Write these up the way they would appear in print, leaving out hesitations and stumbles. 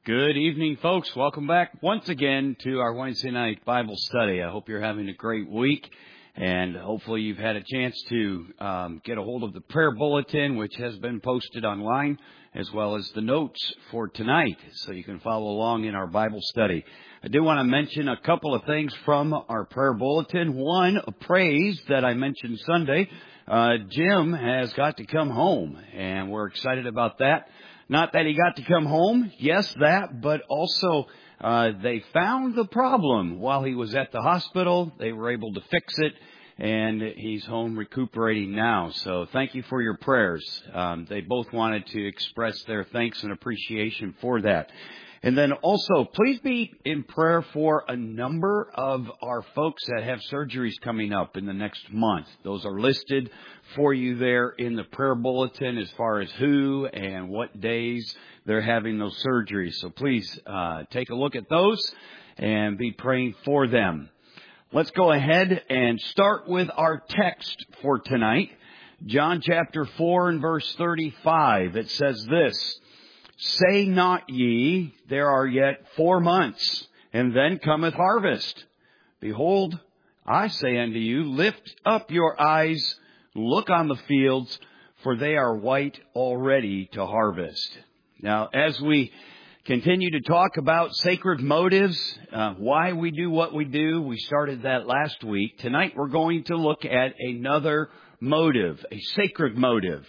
Good evening, folks. Welcome back once again to our Wednesday night Bible study. I hope you're having a great week, and hopefully you've had a chance to get a hold of the prayer bulletin, which has been posted online, as well as the notes for tonight, so you can follow along in our Bible study. I do want to mention a couple of things from our prayer bulletin. One, a praise that I mentioned Sunday. Jim has got to come home, and we're excited about that. Not that he got to come home, yes, that, but also they found the problem while he was at the hospital. They were able to fix it, and he's home recuperating now. So thank you for your prayers. They both wanted to express their thanks and appreciation for that. And then also, please be in prayer for a number of our folks that have surgeries coming up in the next month. Those are listed for you there in the prayer bulletin as far as who and what days they're having those surgeries. So please take a look at those and be praying for them. Let's go ahead and start with our text for tonight. John chapter 4 and verse 35. It says this: Say not ye, there are yet 4 months, and then cometh harvest. Behold, I say unto you, lift up your eyes, look on the fields, for they are white already to harvest. Now, as we continue to talk about sacred motives, why we do what we do, we started that last week. Tonight we're going to look at another motive, a sacred motive.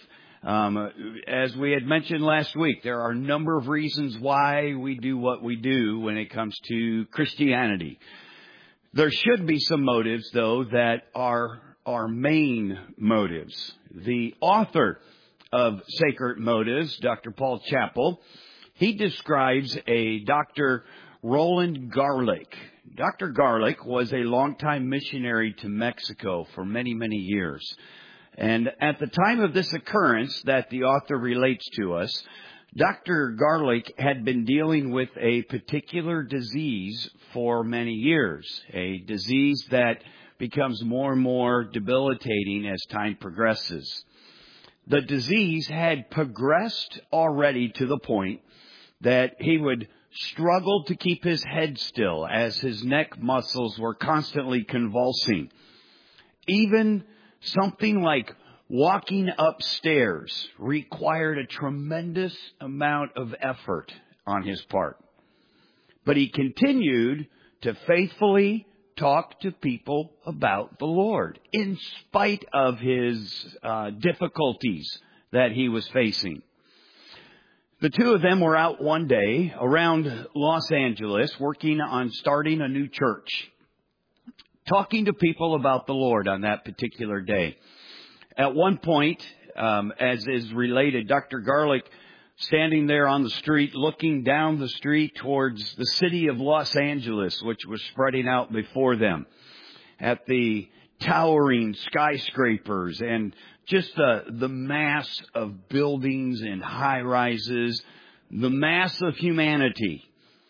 As we had mentioned last week, there are a number of reasons why we do what we do when it comes to Christianity. There should be some motives, though, that are our main motives. The author of Sacred Motives, Dr. Paul Chappell, he describes a Dr. Roland Garlick. Dr. Garlick was a longtime missionary to Mexico for many, many years. And at the time of this occurrence that the author relates to us, Dr. Garlick had been dealing with a particular disease for many years, a disease that becomes more and more debilitating as time progresses. The disease had progressed already to the point that he would struggle to keep his head still as his neck muscles were constantly convulsing. Even something like walking upstairs required a tremendous amount of effort on his part. But he continued to faithfully talk to people about the Lord in spite of his difficulties that he was facing. The two of them were out one day around Los Angeles working on starting a new church, talking to people about the Lord on that particular day. At one point, as is related, Dr. Garlick standing there on the street, looking down the street towards the city of Los Angeles, which was spreading out before them, at the towering skyscrapers and just the mass of buildings and high rises, the mass of humanity.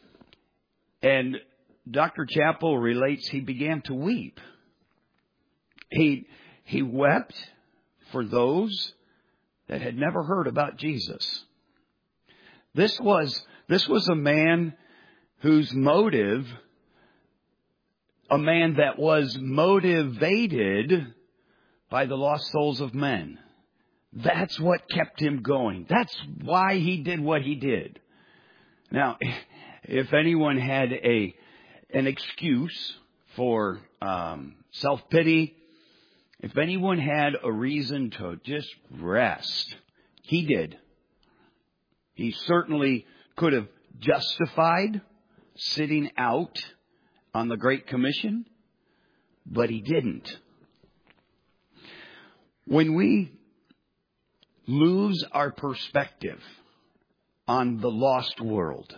And Dr. Chappell relates he began to weep. He wept for those that had never heard about Jesus. This was a man whose motive, a man that was motivated by the lost souls of men. That's what kept him going. That's why he did what he did. Now, if anyone had an excuse for self-pity, if anyone had a reason to just rest, he did. He certainly could have justified sitting out on the Great Commission, but he didn't. When we lose our perspective on the lost world,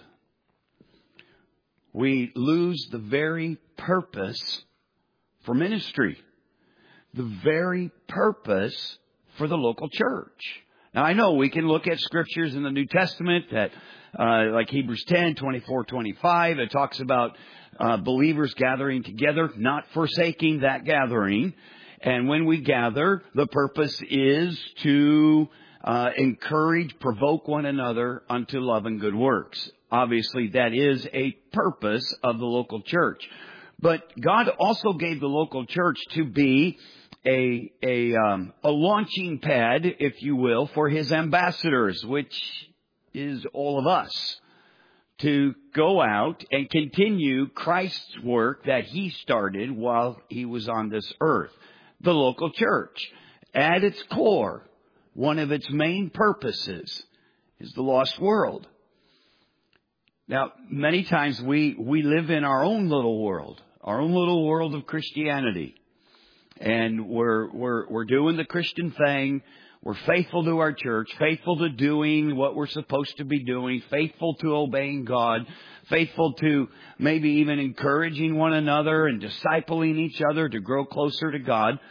we lose the very purpose for ministry, the very purpose for the local church. Now, I know we can look at scriptures in the New Testament that, like Hebrews 10, 24, 25, it talks about believers gathering together, not forsaking that gathering. And when we gather, the purpose is to encourage, provoke one another unto love and good works. Obviously, that is a purpose of the local church. But God also gave the local church to be a launching pad, if you will, for His ambassadors, which is all of us, to go out and continue Christ's work that He started while He was on this earth. The local church, at its core, one of its main purposes is the lost world. Now, many times we live in our own little world of Christianity. And we're doing the Christian thing. We're faithful to our church, faithful to doing what we're supposed to be doing, faithful to obeying God, faithful to maybe even encouraging one another and discipling each other to grow closer to God.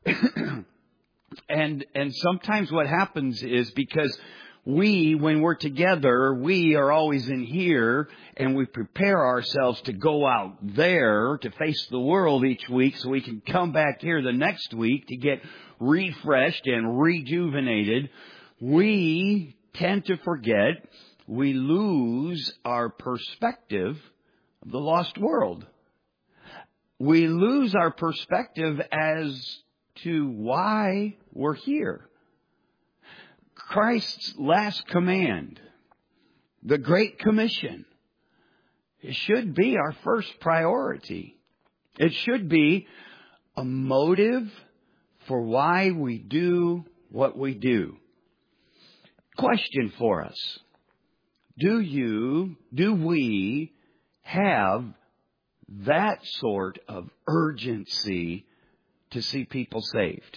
And sometimes what happens is because when we're together, we are always in here and we prepare ourselves to go out there to face the world each week so we can come back here the next week to get refreshed and rejuvenated. We tend to forget, we lose our perspective of the lost world. We lose our perspective as to why we're here. Christ's last command, the Great Commission, it should be our first priority. It should be a motive for why we do what we do. Question for us. Do we have that sort of urgency to see people saved?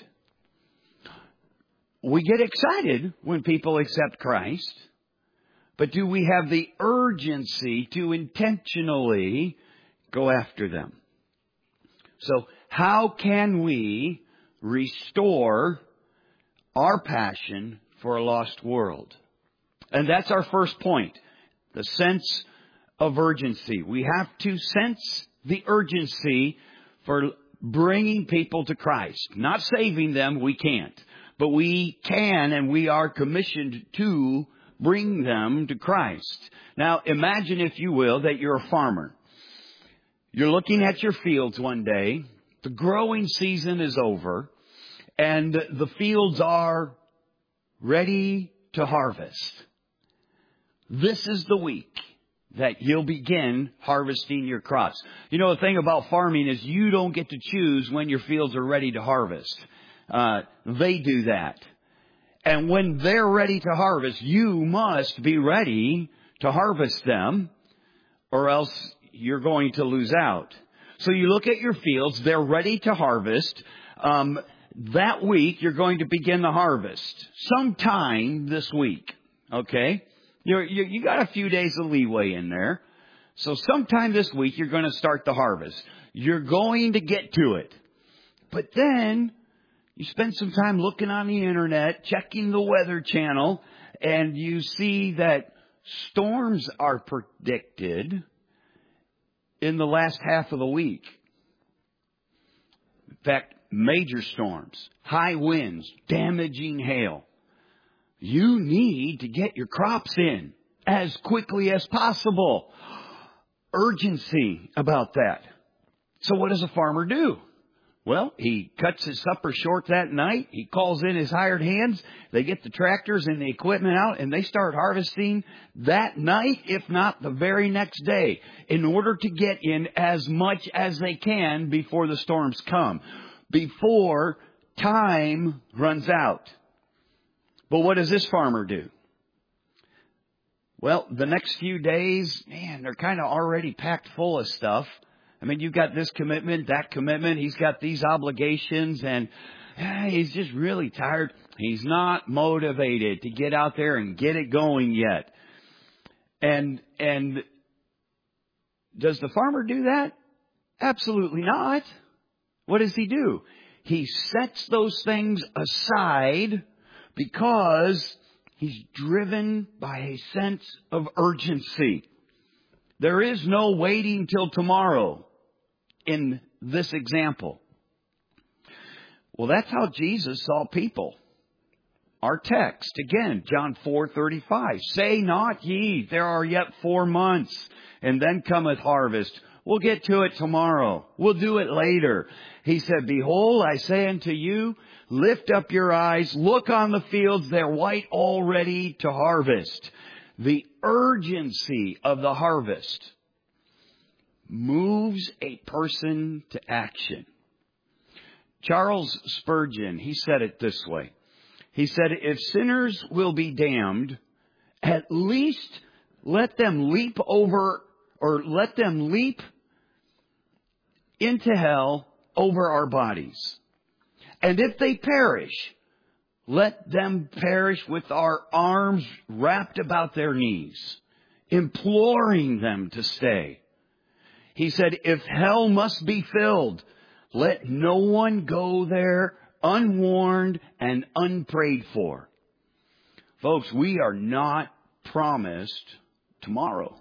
We get excited when people accept Christ, but do we have the urgency to intentionally go after them? So how can we restore our passion for a lost world? And that's our first point, the sense of urgency. We have to sense the urgency for bringing people to Christ. Not saving them, we can't. But we can and we are commissioned to bring them to Christ. Now, imagine, if you will, that you're a farmer. You're looking at your fields one day. The growing season is over. And the fields are ready to harvest. This is the week that you'll begin harvesting your crops. You know, the thing about farming is you don't get to choose when your fields are ready to harvest. They do that. And when they're ready to harvest, you must be ready to harvest them, or else you're going to lose out. So you look at your fields, they're ready to harvest. That week, you're going to begin the harvest sometime this week. Okay? You got a few days of leeway in there. So sometime this week, you're going to start the harvest. You're going to get to it. But then you spend some time looking on the internet, checking the Weather Channel, and you see that storms are predicted in the last half of the week. In fact, major storms, high winds, damaging hail. You need to get your crops in as quickly as possible. Urgency about that. So what does a farmer do? Well, he cuts his supper short that night. He calls in his hired hands. They get the tractors and the equipment out, and they start harvesting that night, if not the very next day, in order to get in as much as they can before the storms come, before time runs out. But what does this farmer do? Well, the next few days, man, they're kind of already packed full of stuff. I mean, you've got this commitment, that commitment. He's got these obligations, and he's just really tired. He's not motivated to get out there and get it going yet. And does the farmer do that? Absolutely not. What does he do? He sets those things aside because he's driven by a sense of urgency. There is no waiting till tomorrow in this example. Well, that's how Jesus saw people our text. Again, John 4:35. Say not ye, there are yet 4 months, and then cometh harvest. We'll get to it tomorrow. We'll do it later. He said, behold, I say unto you, lift up your eyes, look on the fields, they're white already to harvest. The urgency of the harvest moves a person to action. Charles Spurgeon, he said it this way. He said, if sinners will be damned, at least let them leap into hell over our bodies. And if they perish, let them perish with our arms wrapped about their knees, imploring them to stay. He said, if hell must be filled, let no one go there unwarned and unprayed for. Folks, we are not promised tomorrow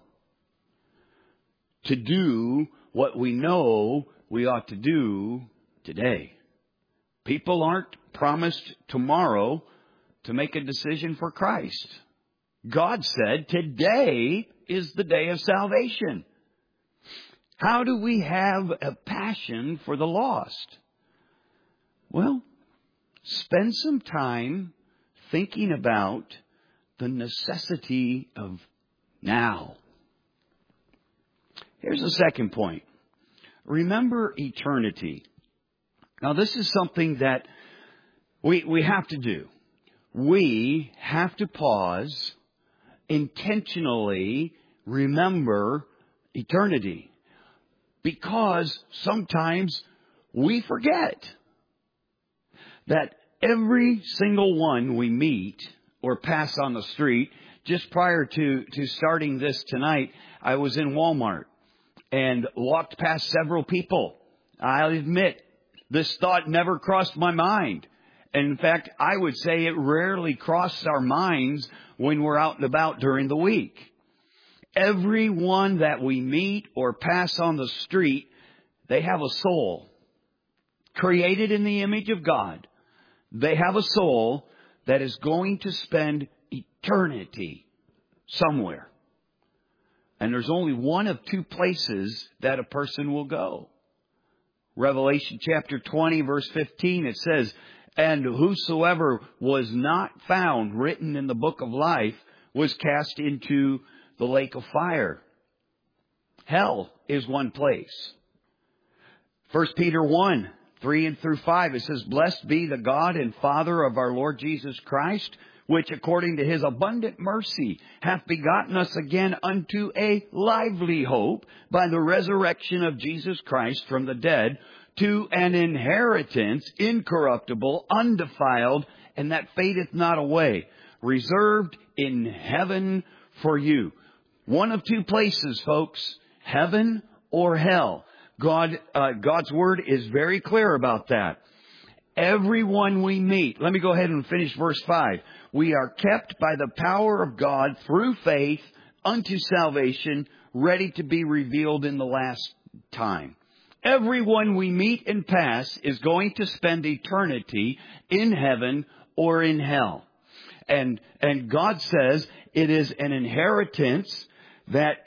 to do what we know we ought to do today. People aren't promised tomorrow to make a decision for Christ. God said today is the day of salvation. How do we have a passion for the lost? Well, spend some time thinking about the necessity of now. Here's the second point. Remember eternity. Now, this is something that we have to do. We have to pause, intentionally remember eternity. Because sometimes we forget that every single one we meet or pass on the street. Just prior to starting this tonight, I was in Walmart and walked past several people. I'll admit, this thought never crossed my mind. And in fact, I would say it rarely crosses our minds when we're out and about during the week. Everyone that we meet or pass on the street, they have a soul. Created in the image of God. They have a soul that is going to spend eternity somewhere. And there's only one of two places that a person will go. Revelation chapter 20, verse 15, it says, and whosoever was not found written in the book of life was cast into the lake of fire. Hell is one place. 1 Peter 1, 3 and through 5, it says, blessed be the God and Father of our Lord Jesus Christ, which according to his abundant mercy hath begotten us again unto a lively hope by the resurrection of Jesus Christ from the dead, to an inheritance incorruptible, undefiled, and that fadeth not away, reserved in heaven for you. One of two places, folks, heaven or hell. God's word is very clear about that. Everyone we meet, let me go ahead and finish verse 5. We are kept by the power of God through faith unto salvation, ready to be revealed in the last time. Everyone we meet and pass is going to spend eternity in heaven or in hell. And God says it is an inheritance that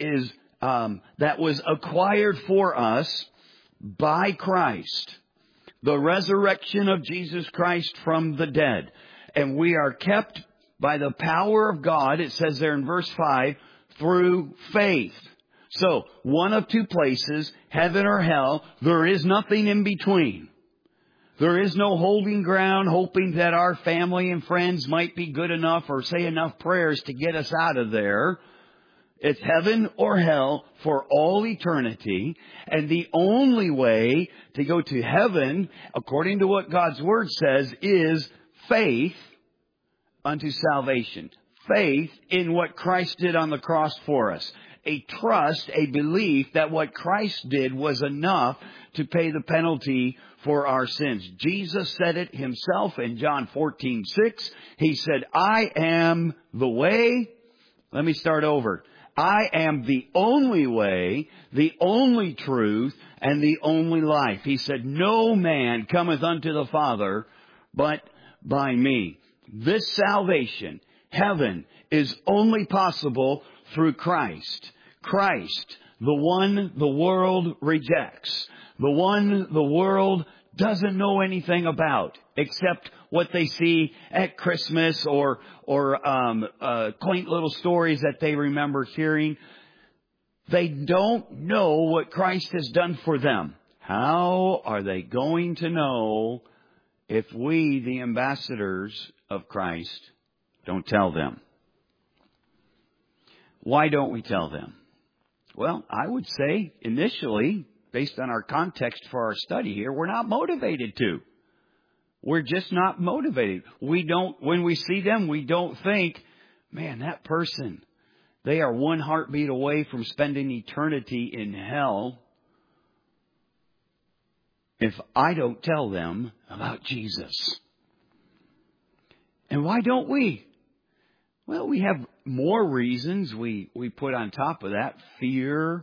was acquired for us by Christ. The resurrection of Jesus Christ from the dead. And we are kept by the power of God, it says there in verse 5, through faith. So, one of two places, heaven or hell, there is nothing in between. There is no holding ground, hoping that our family and friends might be good enough or say enough prayers to get us out of there. It's heaven or hell for all eternity. And the only way to go to heaven, according to what God's Word says, is faith unto salvation. Faith in what Christ did on the cross for us. A trust, a belief that what Christ did was enough to pay the penalty for our sins. Jesus said it himself in John 14:6. He said, I am the way. Let me start over. I am the only way, the only truth, and the only life. He said, no man cometh unto the Father but by me. This salvation, heaven, is only possible through Christ. Christ, the one the world rejects. The one the world doesn't know anything about except what they see at Christmas or quaint little stories that they remember hearing. They don't know what Christ has done for them. How are they going to know if we, the ambassadors of Christ, don't tell them? Why don't we tell them? Well, I would say initially, based on our context for our study here, we're not motivated to. We're just not motivated. When we see them, we don't think, man, that person, they are one heartbeat away from spending eternity in hell if I don't tell them about Jesus. And why don't we? Well, we have more reasons we put on top of that. Fear,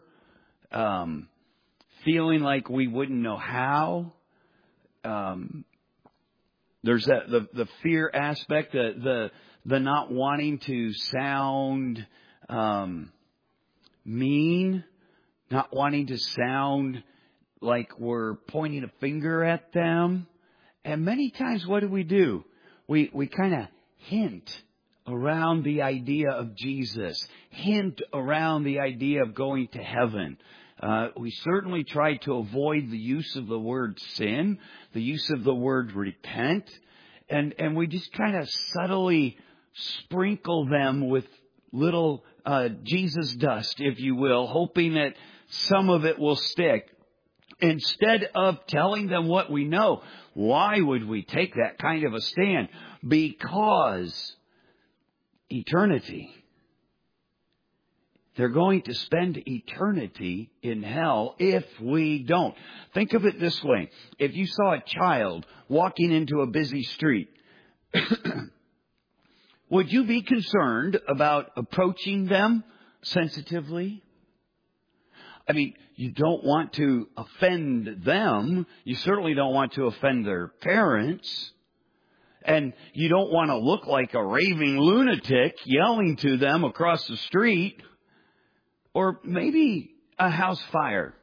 feeling like we wouldn't know how. There's the fear aspect, the not wanting to sound mean, not wanting to sound like we're pointing a finger at them. And many times what do? We kind of hint around the idea of Jesus, hint around the idea of going to heaven. We certainly try to avoid the use of the word sin, the use of the word repent, and we just kind of subtly sprinkle them with little Jesus dust, if you will, hoping that some of it will stick. Instead of telling them what we know. Why would we take that kind of a stand? Because eternity. They're going to spend eternity in hell if we don't. Think of it this way. If you saw a child walking into a busy street, would you be concerned about approaching them sensitively? I mean, you don't want to offend them. You certainly don't want to offend their parents. And you don't want to look like a raving lunatic yelling to them across the street. Or maybe a house fire.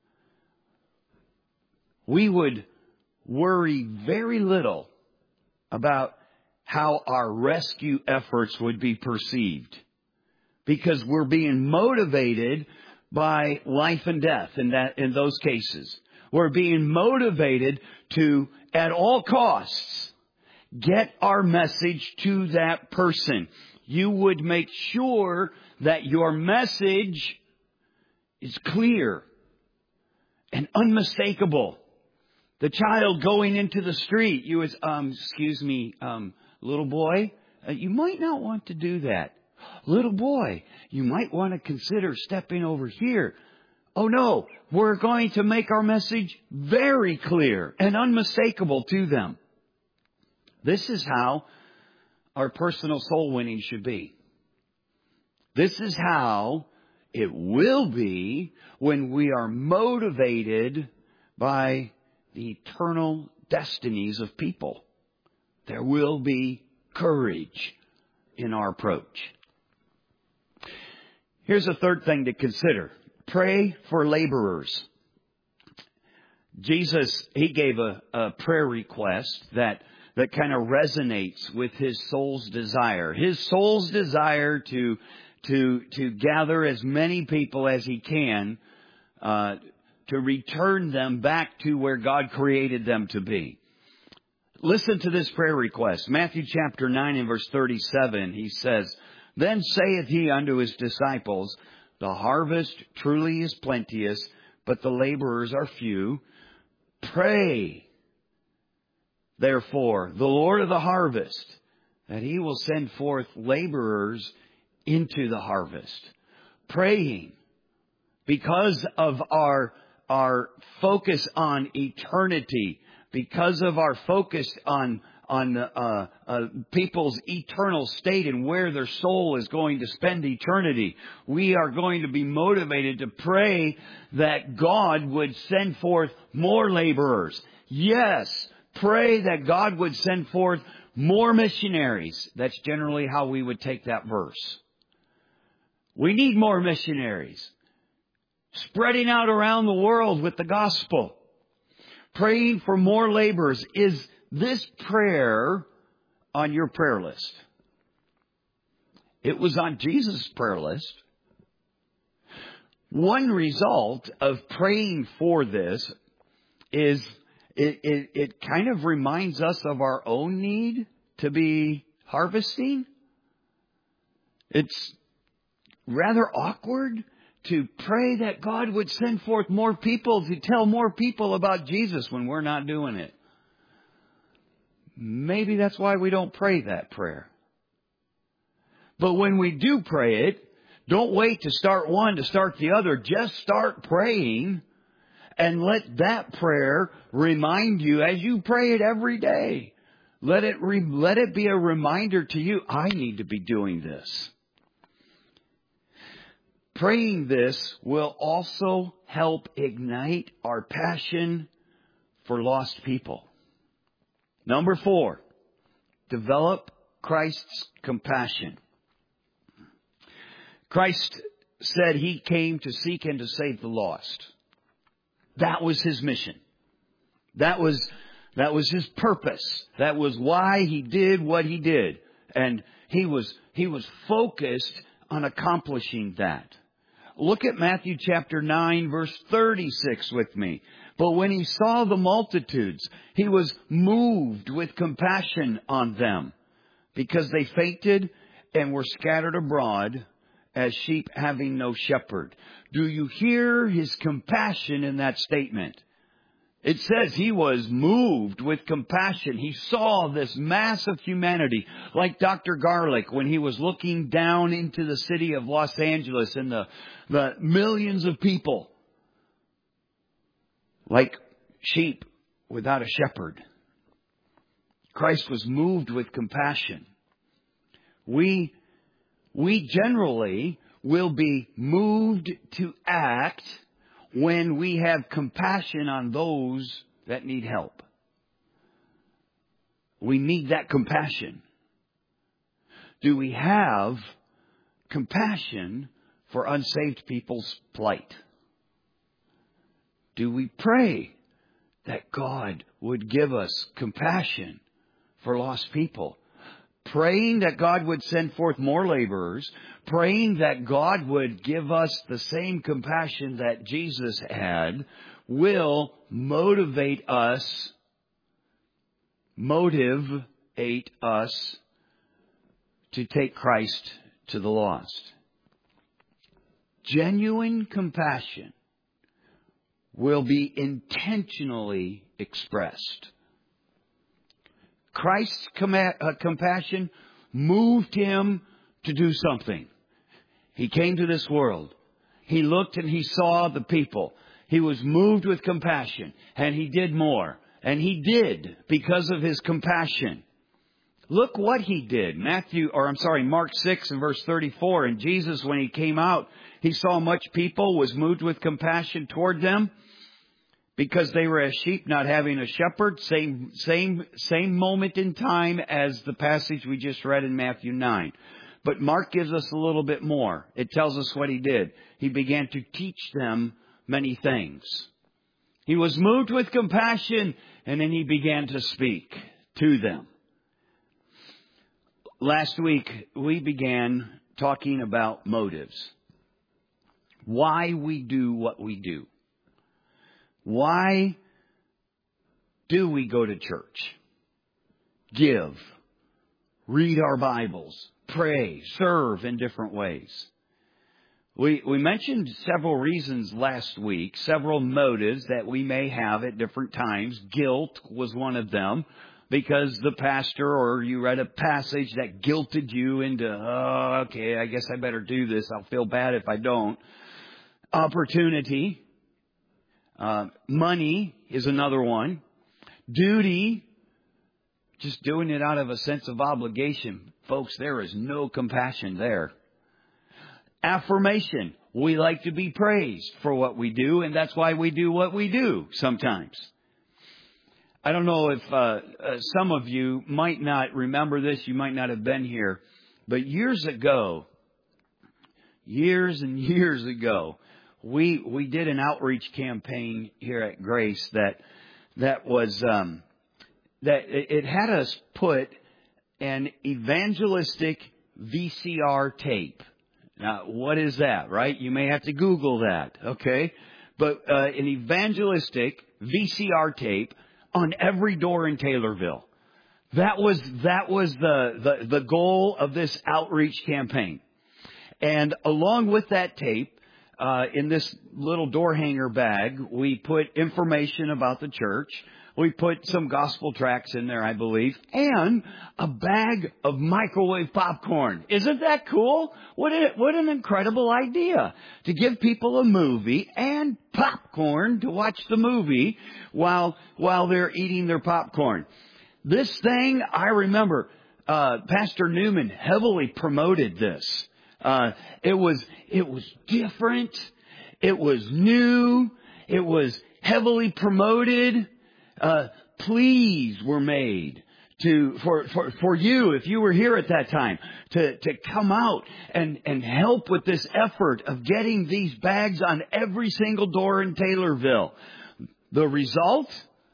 We would worry very little about how our rescue efforts would be perceived. Because we're being motivated by life and death in those cases. We're being motivated to, at all costs, get our message to that person. You would make sure that your message is clear and unmistakable. The child going into the street, you was, excuse me, little boy, you might not want to do that. Little boy, you might want to consider stepping over here. Oh no, we're going to make our message very clear and unmistakable to them. This is how our personal soul winning should be. This is how it will be when we are motivated by the eternal destinies of people. There will be courage in our approach. Here's a third thing to consider. Pray for laborers. Jesus, He gave a prayer request that kind of resonates with His soul's desire. His soul's desire to gather as many people as He can, to return them back to where God created them to be. Listen to this prayer request. Matthew chapter 9 and verse 37, He says, "Then saith He unto His disciples, The harvest truly is plenteous, but the laborers are few. Pray, therefore, the Lord of the harvest, that He will send forth laborers into the harvest." Praying because of our focus on eternity, because of our focus on people's eternal state and where their soul is going to spend eternity. We are going to be motivated to pray that God would send forth more laborers. Yes, pray that God would send forth more missionaries. That's generally how we would take that verse. We need more missionaries. Spreading out around the world with the gospel. Praying for more laborers. Is this prayer on your prayer list? It was on Jesus' prayer list. One result of praying for this is it kind of reminds us of our own need to be harvesting. It's rather awkward to pray that God would send forth more people to tell more people about Jesus when we're not doing it. Maybe that's why we don't pray that prayer. But when we do pray it, don't wait to start one to start the other. Just start praying and let that prayer remind you as you pray it every day. Let it be a reminder to you, I need to be doing this. Praying this will also help ignite our passion for lost people. Number 4, develop Christ's compassion. Christ said He came to seek and to save the lost. That was His mission. That was His purpose. That was why He did what He did. And He was focused on accomplishing that. Look at Matthew chapter 9, verse 36 with me. But when He saw the multitudes, He was moved with compassion on them, because they fainted and were scattered abroad as sheep having no shepherd. Do you hear His compassion in that statement? It says He was moved with compassion. He saw this mass of humanity, like Dr. Garlick when he was looking down into the city of Los Angeles and the millions of people, like sheep without a shepherd. Christ was moved with compassion. We generally will be moved to act when we have compassion on those that need help. We need that compassion. Do we have compassion for unsaved people's plight? Do we pray that God would give us compassion for lost people? Praying that God would send forth more laborers, praying that God would give us the same compassion that Jesus had, will motivate us to take Christ to the lost. Genuine compassion will be intentionally expressed. Christ's compassion moved Him to do something. He came to this world. He looked and He saw the people. He was moved with compassion, and He did more. And He did because of His compassion. Look what He did. Mark 6 and verse 34. And Jesus, when He came out, He saw much people, was moved with compassion toward them, because they were as sheep not having a shepherd. Same moment in time as the passage we just read in Matthew 9. But Mark gives us a little bit more. It tells us what He did. He began to teach them many things. He was moved with compassion, and then He began to speak to them. Last week, we began talking about motives. Why we do what we do. Why do we go to church? Give, read our Bibles, pray, serve in different ways. We mentioned several reasons last week, several motives that we may have at different times. Guilt was one of them, because the pastor or you read a passage that guilted you into, okay, I guess I better do this. I'll feel bad if I don't. Opportunity. Money is another one. Duty, just doing it out of a sense of obligation. Folks, there is no compassion there. Affirmation. We like to be praised for what we do, and that's why we do what we do sometimes. I don't know if some of you might not remember this. You might not have been here. But years and years ago, we did an outreach campaign here at Grace that was that it had us put an evangelistic VCR tape. Now, what is that, right? You may have to Google that, okay? But an evangelistic VCR tape on every door in Taylorville. That was the goal of this outreach campaign. And along with that tape, in this little door hanger bag, we put information about the church. We put some gospel tracts in there, I believe, and a bag of microwave popcorn. Isn't that cool? What an incredible idea to give people a movie and popcorn to watch the movie while they're eating their popcorn. This thing, I remember, Pastor Newman heavily promoted this. It was different. It was new. It was heavily promoted. Pleas were made for you, if you were here at that time, to come out and help with this effort of getting these bags on every single door in Taylorville. The result?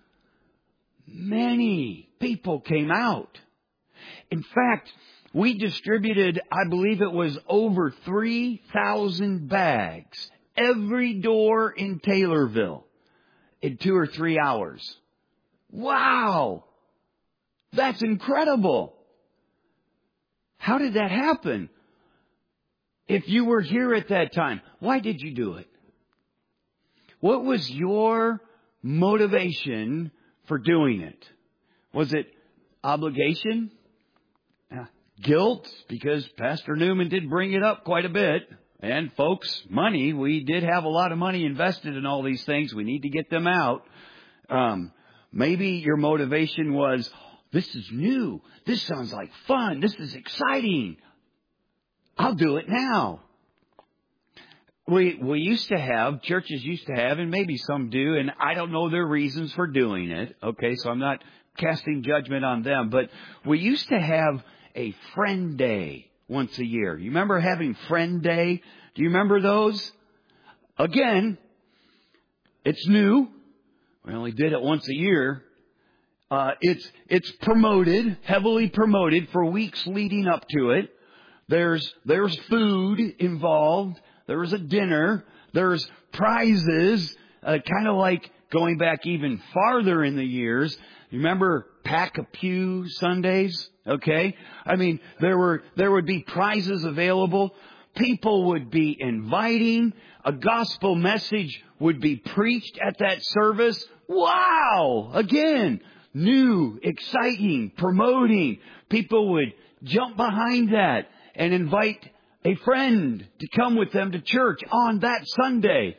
Many people came out. In fact, we distributed, I believe it was over 3,000 bags, every door in Taylorville, in 2 or 3 hours. Wow! That's incredible. How did that happen? If you were here at that time, why did you do it? What was your motivation for doing it? Was it obligation? Guilt? Because Pastor Newman did bring it up quite a bit. And folks, money. We did have a lot of money invested in all these things. We need to get them out. Maybe your motivation was, this is new. This sounds like fun. This is exciting. I'll do it now. We used to have, churches used to have, and maybe some do, and I don't know their reasons for doing it. Okay, so I'm not casting judgment on them, but we used to have a friend day once a year. You remember having friend day? Do you remember those? Again, it's new. We only did it once a year. It's promoted, heavily promoted for weeks leading up to it. There's food involved. There's a dinner. There's prizes, kind of like going back even farther in the years. You remember Pack a Pew Sundays? Okay. I mean, there would be prizes available. People would be inviting. A gospel message would be preached at that service. Wow! Again, new, exciting, promoting. People would jump behind that and invite a friend to come with them to church on that Sunday.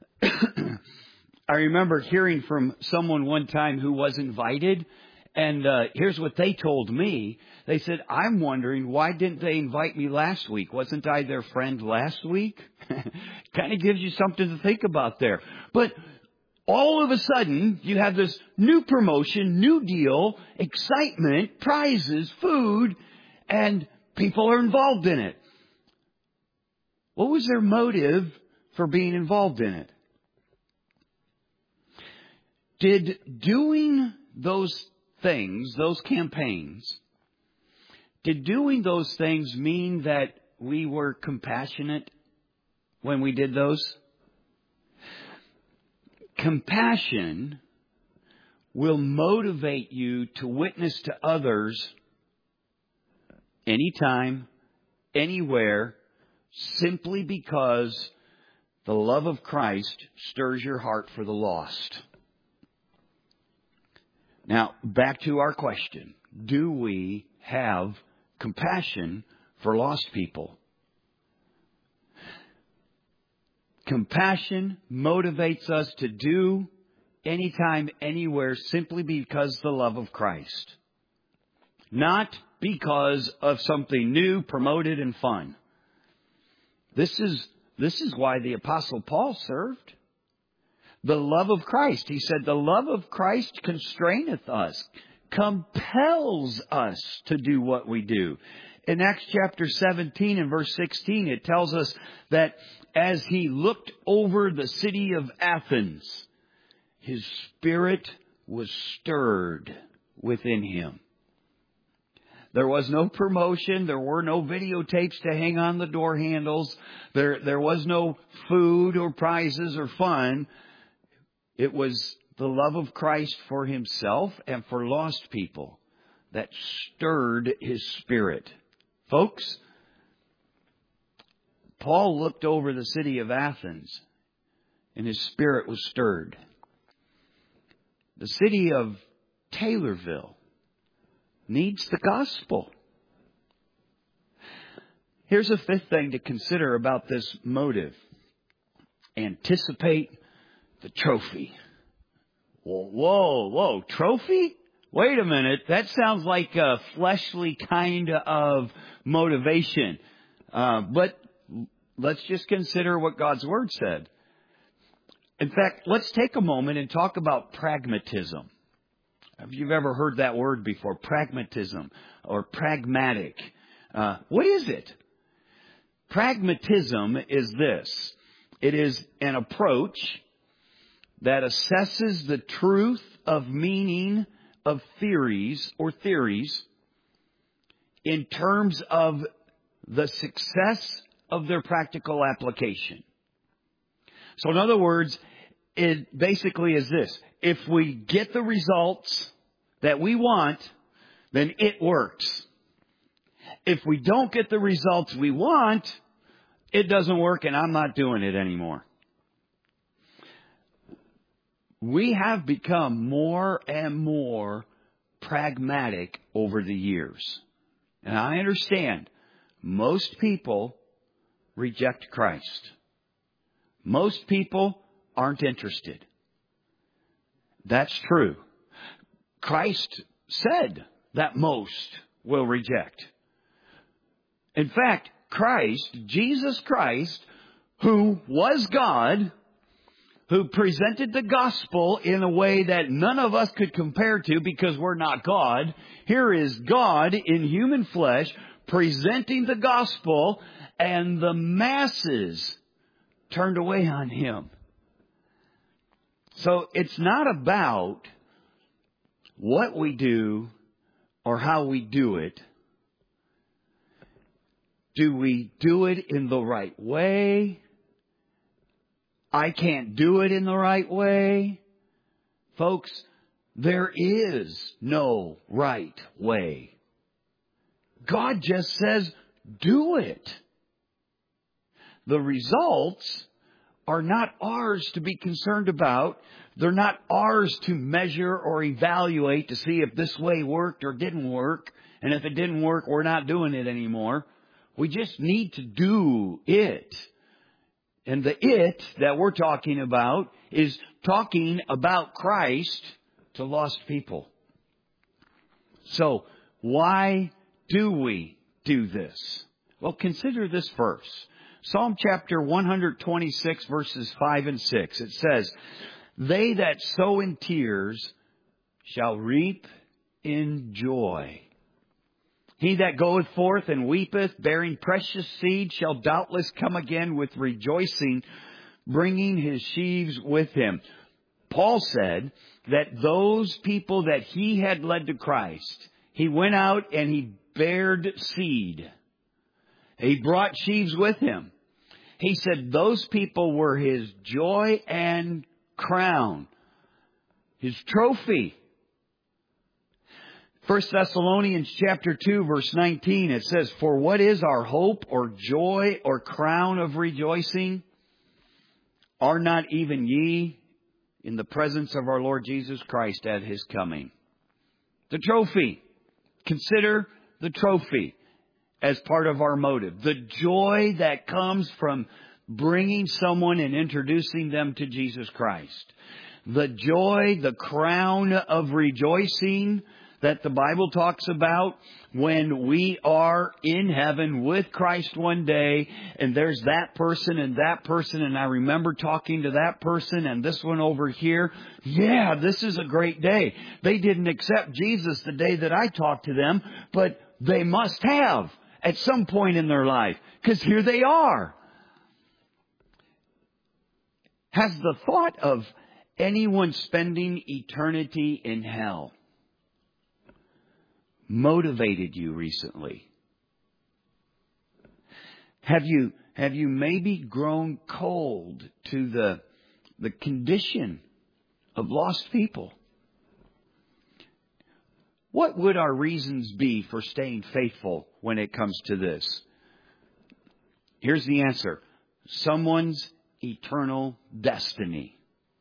I remember hearing from someone one time who was invited, and here's what they told me. They said, I'm wondering, why didn't they invite me last week? Wasn't I their friend last week? Kind of gives you something to think about there. But all of a sudden, you have this new promotion, new deal, excitement, prizes, food, and people are involved in it. What was their motive for being involved in it? Did doing those things, those campaigns, did doing those things mean that we were compassionate when we did those? Compassion will motivate you to witness to others anytime, anywhere, simply because the love of Christ stirs your heart for the lost. Now, back to our question. Do we have compassion for lost people? Compassion motivates us to do anytime, anywhere, simply because of the love of Christ. Not because of something new, promoted, and fun. This is why the Apostle Paul served. The love of Christ. He said, the love of Christ constraineth us, compels us to do what we do. In Acts chapter 17 and verse 16, it tells us that as he looked over the city of Athens, his spirit was stirred within him. There was no promotion. There were no videotapes to hang on the door handles. There was no food or prizes or fun. It was the love of Christ for himself and for lost people that stirred his spirit. Folks, Paul looked over the city of Athens and his spirit was stirred. The city of Taylorville needs the gospel. Here's a fifth thing to consider about this motive. Anticipate the trophy. Whoa, trophy? Wait a minute. That sounds like a fleshly kind of motivation. But let's just consider what God's Word said. In fact, let's take a moment and talk about pragmatism. Have you ever heard that word before? Pragmatism or pragmatic. What is it? Pragmatism is this. It is an approach that assesses the truth of meaning of theories in terms of the success of their practical application. So in other words, it basically is this. If we get the results that we want, then it works. If we don't get the results we want, it doesn't work and I'm not doing it anymore. We have become more and more pragmatic over the years. And I understand most people reject Christ. Most people aren't interested. That's true. Christ said that most will reject. In fact, Jesus Christ, who was God, who presented the gospel in a way that none of us could compare to because we're not God. Here is God in human flesh presenting the gospel, and the masses turned away on him. So it's not about what we do or how we do it. Do we do it in the right way? I can't do it in the right way. Folks, there is no right way. God just says, do it. The results are not ours to be concerned about. They're not ours to measure or evaluate to see if this way worked or didn't work. And if it didn't work, we're not doing it anymore. We just need to do it. And the it that we're talking about is talking about Christ to lost people. So, why do we do this? Well, consider this verse. Psalm chapter 126 verses 5 and 6. It says, "They that sow in tears shall reap in joy. He that goeth forth and weepeth, bearing precious seed, shall doubtless come again with rejoicing, bringing his sheaves with him." Paul said that those people that he had led to Christ, he went out and he bared seed. He brought sheaves with him. He said those people were his joy and crown, his trophy. 1 Thessalonians chapter 2 verse 19, it says, "For what is our hope or joy or crown of rejoicing? Are not even ye in the presence of our Lord Jesus Christ at his coming?" The trophy. Consider the trophy as part of our motive. The joy that comes from bringing someone and introducing them to Jesus Christ. The joy, the crown of rejoicing that the Bible talks about when we are in heaven with Christ one day, and there's that person, and I remember talking to that person and this one over here. Yeah, this is a great day. They didn't accept Jesus the day that I talked to them, but they must have at some point in their life, because here they are. Has the thought of anyone spending eternity in hell motivated you recently? Have you maybe grown cold to the condition of lost people? What would our reasons be for staying faithful when it comes to this? Here's the answer. Someone's eternal destiny.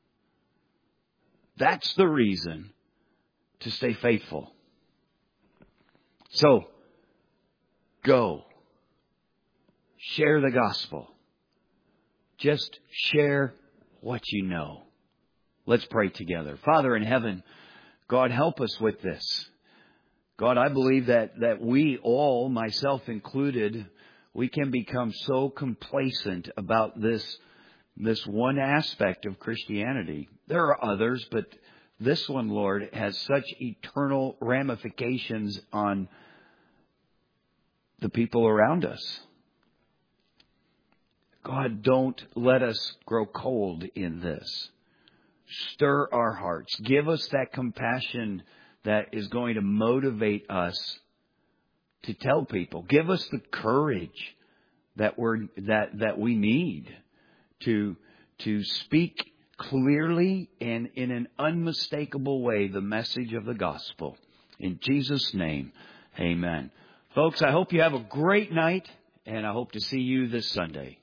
That's the reason to stay faithful. So, go. Share the gospel. Just share what you know. Let's pray together. Father in heaven, God, help us with this. God, I believe that we all, myself included, we can become so complacent about this one aspect of Christianity. There are others, but this one, Lord, has such eternal ramifications on the people around us. God, don't let us grow cold in this. Stir our hearts. Give us that compassion that is going to motivate us to tell people. Give us the courage that we need to speak clearly and in an unmistakable way the message of the gospel. In Jesus' name, amen. Folks, I hope you have a great night, and I hope to see you this Sunday.